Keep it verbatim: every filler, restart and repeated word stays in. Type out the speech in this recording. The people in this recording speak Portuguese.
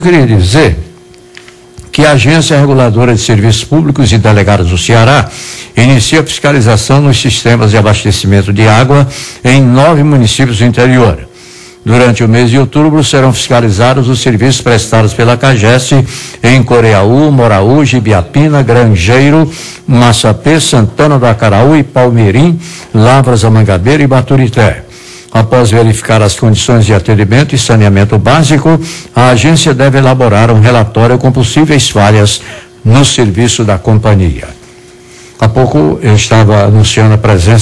queria dizer que a Agência Reguladora de Serviços Públicos e Delegados do Ceará inicia fiscalização nos sistemas de abastecimento de água em nove municípios do interior. Durante o mês de outubro serão fiscalizados os serviços prestados pela CAGES em Coreaú, Moraúja, Ibiapina, Grangeiro, Massapê, Santana do Acaraú e Palmeirim, Lavras da Mangabeira e Baturité. Após verificar as condições de atendimento e saneamento básico, a agência deve elaborar um relatório com possíveis falhas no serviço da companhia. Há pouco eu estava anunciando a presença